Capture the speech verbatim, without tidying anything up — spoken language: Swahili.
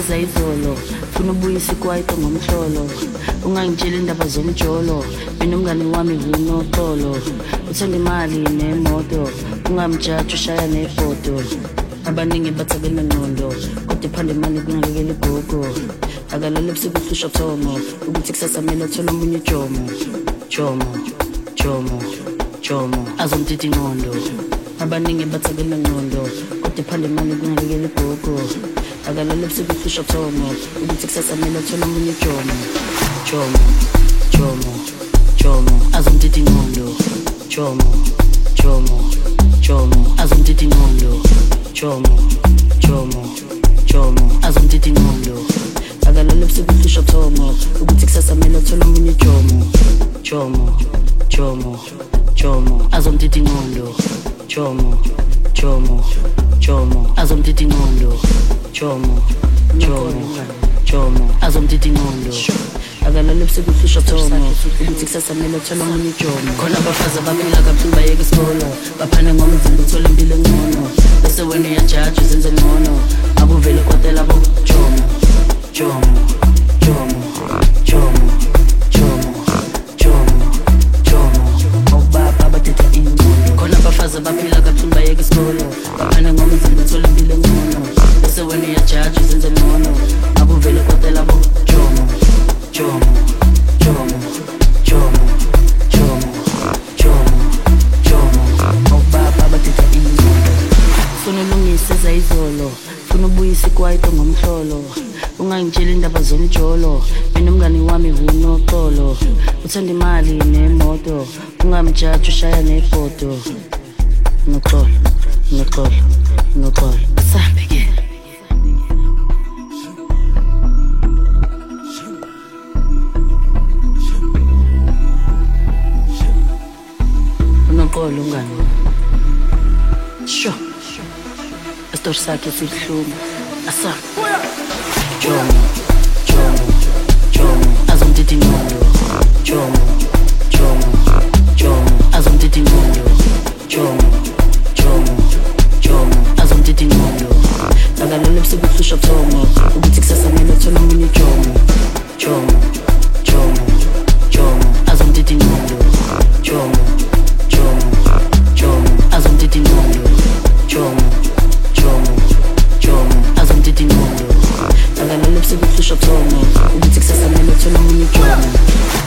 izolo funa ubuyisa ikwaito ngomhlolo ungangitshela indaba zomjolo mina umngani wami unoxolo uthanda imali nemoto ungamjaji ushaya nefoto abaningi bathakela ngqondo kodwa iphanda imali kunakekela igogo akalala ebusuku uhlusha thomo ukuthi kusasa kumele athole omunye ujomo jomo jomo jomo azomthithi ingqondo abaningi bathakela ngqondo kodwa iphanda imali kunakekela igogo akalala ebusuku uhlusha thomo ukuthi kusasa kumele athole omunye ujomo jomo jomo jomo azomthithi ingqondo jomo jomo jomo azomthithi ingqondo jomo jomo jomo azomthithi ingqondo akalala ebusuku uhlusha thomo ukuthi kusasa kumele athole omunye ujomo jomo jomo jomo azomthithi ingqondo jomo jomo jomo azomthithi ingqondo jomo jomo jomo azomthithi ingqondo akalala ebusuku uhlusha thomo ukuthi kusasa kumele athole omunye ujomo khona abafazi abaphila kabuhlungu bayeka isikolo baphane ngomzimba uthole impilo engcono bese wena uyajaji uzenze ngcono akuvele kwatela bo jomo jomo jomo jomo jomo jomo jomo obaba bathetha ingcono khona abafazi abaphila kabuhlungu bayeka isikolo baphane ngomzimba uthole impilo engcono bese wena uyajaji uzenze ngcono akuvele kwatela bo jomo jomo jomo jomo jomo jomo jomo obaba bathetha ingcono funa ulungise zayizolo funa ubuyisa ikwaito ngomhlolo ungangitshela indaba zomjolo mina umngani wami unoxolo uthanda imali nemoto ungamjaji ushaya nefoto noxolo noxolo noxolo asambe ke unoxolo ungani sho Estor sakhe sihluma asa jomo jomo jomo azomthithi ingqondo jomo jomo jomo azomthithi ingqondo jomo jomo jomo azomthithi ingqondo akalala ebusuku uhlusha thomo ukuthi kusasa kumele athole omunye ujomo jomo jomo jomo azomthithi ingqondo jomo jomo jomo azomthithi ingqondo jomo jomo jomo azomthithi ingqondo akalala ebusuku uhlusha thomo ukuthi kusasa kumele athole omunye ujomo